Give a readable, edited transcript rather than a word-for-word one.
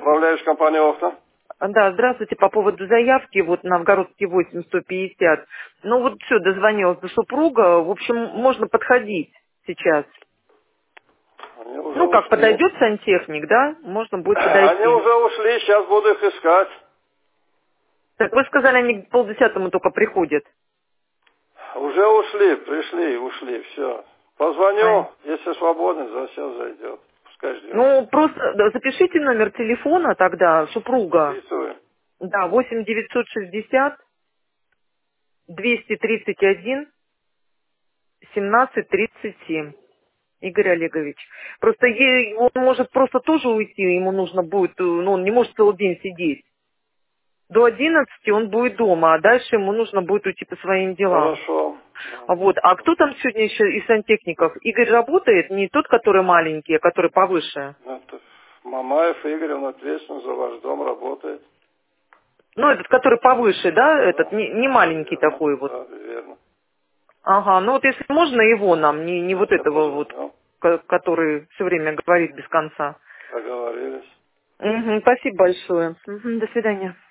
Управляешь компанией «Окна»? Да, здравствуйте, по поводу заявки, вот Новгородский 8150. Ну вот все, дозвонилась до супруга, в общем, можно подходить сейчас. Они уже Ну, как ушли. подойдет сантехник, да, можно будет Они подойти. уже ушли, сейчас буду их искать. Так вы сказали, они к 9:30 только приходят. Уже ушли, пришли, ушли, все. Ай. Позвоню, если свободен, сейчас зайдет. Пускай ждет. Ну, просто да, запишите номер телефона тогда, супруга. Записываю. Да, 8 960 231 1737. Игорь Олегович. Просто он может просто тоже уйти, ему нужно будет, ну, он не может целый день сидеть. До 11 он будет дома, а дальше ему нужно будет уйти по своим делам. Хорошо. Вот. А кто там сегодня еще из сантехников? Игорь работает, не тот, который маленький, а который повыше. Это Мамаев Игорь, он ответственен за ваш дом, работает. Ну, этот, который повыше, да, этот, Да, не да, маленький верно, такой вот. да, верно. Ага, ну вот если можно его нам, не вот Сейчас этого вот, позвоню. который все время говорит без конца. Договорились. Спасибо большое. До свидания.